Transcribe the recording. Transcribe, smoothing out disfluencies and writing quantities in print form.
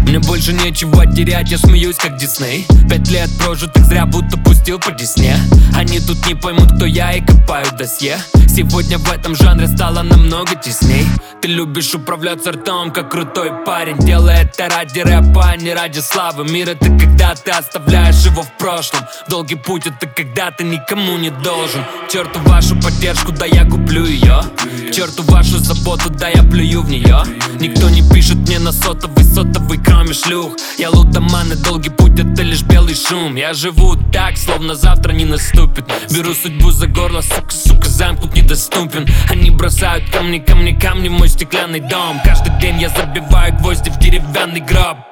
Мне больше нечего терять, я смеюсь как Дисней. 5 лет прожитых зря, будто пустил по Десне. Они тут не поймут, кто я, и копают досье. Сегодня в этом жанре стало намного тесней. Ты любишь управляться ртом, как крутой парень. Делай это ради рэпа, а не ради славы. Мир — это когда ты оставляешь его в прошлом. Долгий путь — это когда ты никому не должен. Черту вашу поддержку, да я куплю ее. Черту вашу заботу, да я плюю в нее. Никто не пишет мне на сотовый, кроме шлюх. Я лутоман, и долгий путь — это лишь белый шум. Я живу так, словно завтра не наступит. Беру судьбу за горло, сука, замкнут недоступен. Они бросают камни, мой стеклянный дом. Каждый день я забиваю гвозди в деревянный гроб.